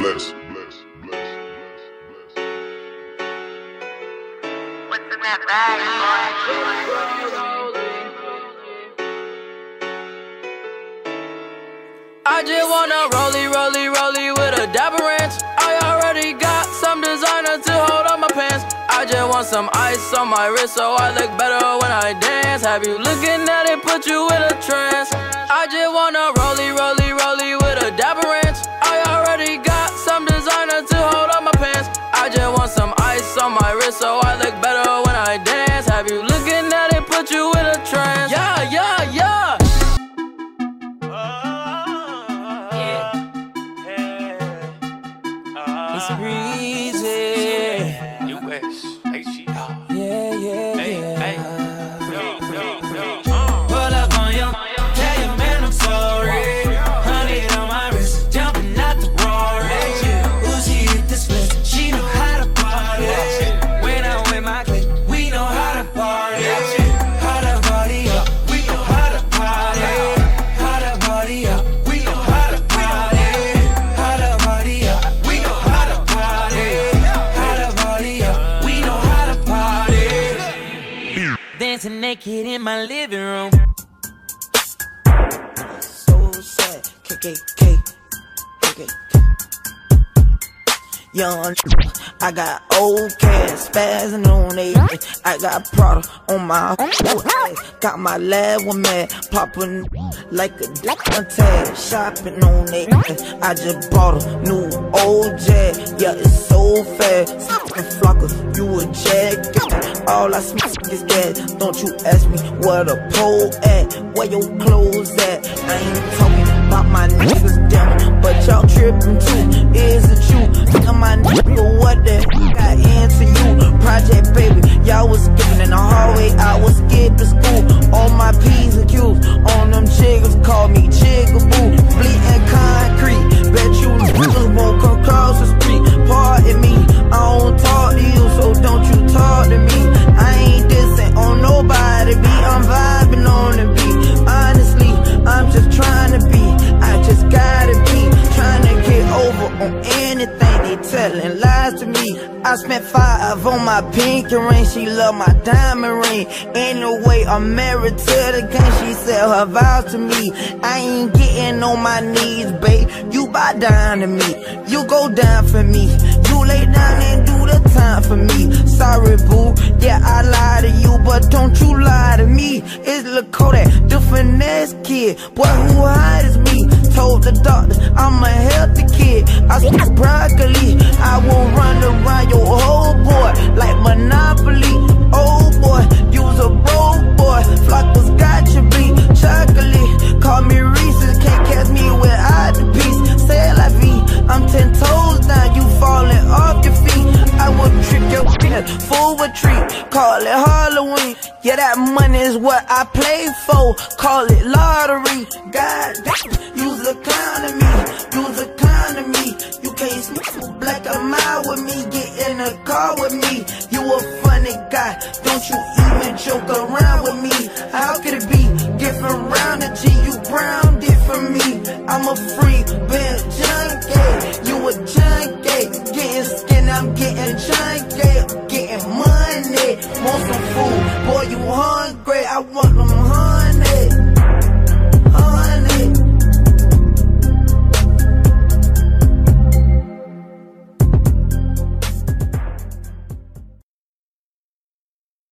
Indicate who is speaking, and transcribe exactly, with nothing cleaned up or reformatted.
Speaker 1: bless.
Speaker 2: What's in that bag, boy?
Speaker 3: I just wanna rollie, rollie, rollie with a dapper ranch. I already got some designer to hold on my pants. I just want some ice on my wrist so I look better when I dance. Have you looking at it, put you in a trance. I just wanna rollie, rollie, rollie with a dapper ranch. I already got some designer to hold on my pants. I just want some ice on my wrist so I look better when I dance. Have you looking at it, put you in a trance. Yeah, yeah, yeah. It's breezy.
Speaker 4: U S H E R.
Speaker 3: Yeah, yeah,
Speaker 4: Hey,
Speaker 3: yeah.
Speaker 4: hey. Yo, yo, yo.
Speaker 5: Pull up on you, tell your man I'm sorry. Honey on my wrist, jumping out the Rory. Uzi hit the split, she know how to party. When I'm with my clique, we know how to party. How to party up, we know how to party. How to party up, we know how to party. How to party up, we know how to party. How to party up, we know how to party. Dancing naked in my living room.
Speaker 6: So sad, K K K, K K K. Young, I got old cash, spazzing on it. I got Prada on my got my lab one mad, popping like a tag, shopping on it. I just bought a new old Jag, yeah, it's so fast. Flocker, you a Jag. All I smoke is gas. Don't you ask me where the pole at, where your clothes at. I ain't talking about my niggas, damn, but y'all tripping too. Is it you? Tell my nigga what the got into you. Project baby, y'all was skipping in the hallway, I was skipping school. All my P's and Q's on them chiggers, call me Chiggaboo. Bleeding concrete, bet you niggas won't come across the street. Pardon me, I don't talk to you, so don't you talk to me. I ain't dissing on nobody, be I'm vibing on the beat. Honestly, I'm just trying to be, I just gotta be trying to get over on anything they telling lies to me. I spent five on my pinky ring, she love my diamond ring. Anyway, I'm married to the game, she said her vows to me. I ain't getting on my knees, babe, you bow down to me. You go down for me, you lay down and do the time for me. Sorry boo, yeah I lie to you, but don't you lie to me. It's Lil Kodak, the finesse kid, boy who hide is me. Told the doctor I'm a healthy kid, I smoke broccoli. I will run around your whole boy like Monopoly. Oh boy, you's a broke boy, Flockers got you beat. Chocolate, call me Reese's, can't catch me without the piece. Say la vie, I'm ten toes down, you falling off your feet. I will trip your feet, full retreat, call it Halloween. Yeah, that money is what I play for, call it lottery. God damn, you's a clown to me, you's a clown to me. You can't smoke black a mile with me, get in the car with me. You a funny guy, don't you even joke around.